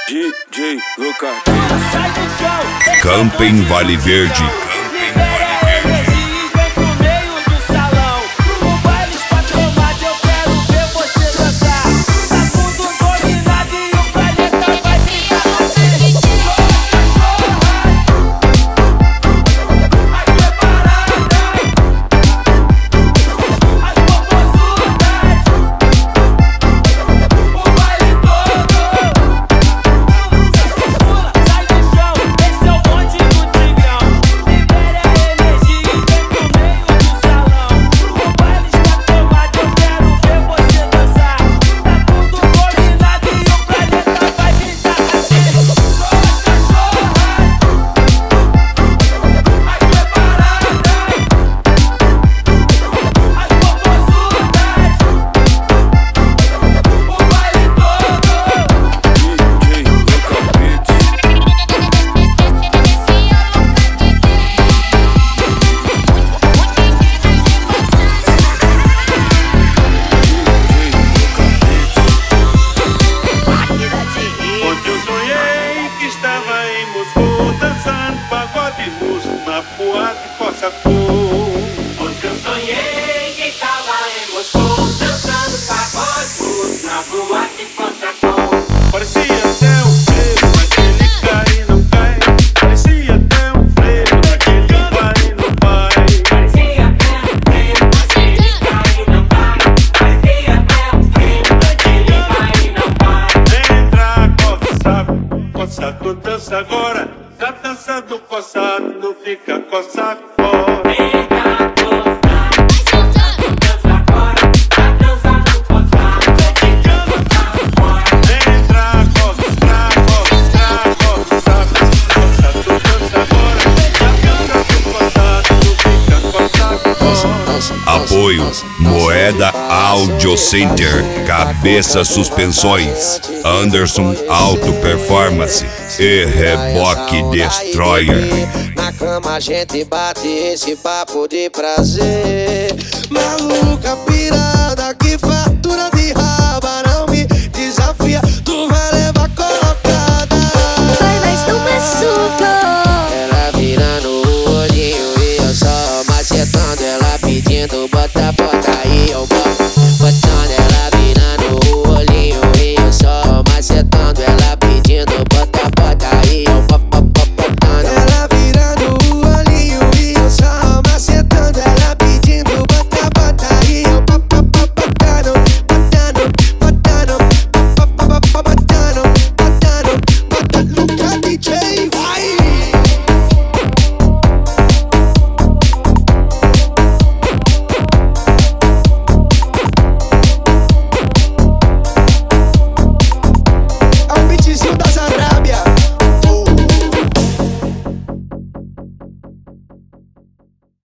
DJ Lucas. Camping Vale Verde. Onde eu sonhei que estava em Moscou, dançando pagode na boate Cossacô. Parecia até um frevo daquele cai e não cai. Parecia até um frevo daquele vai e não vai. Parecia até um frevo daquele cai e não vai. Parecia até um frevo daquele vai e não vai. Entra, coçado, coçado, dança agora. Tá dançando coçado, não fica coçado fora. Apoio Moeda Audio Center, Cabeça Suspensões, Anderson Auto Performance e Reboque Destroyer. Na cama a gente bate esse papo de prazer. Maluca pirada que fatura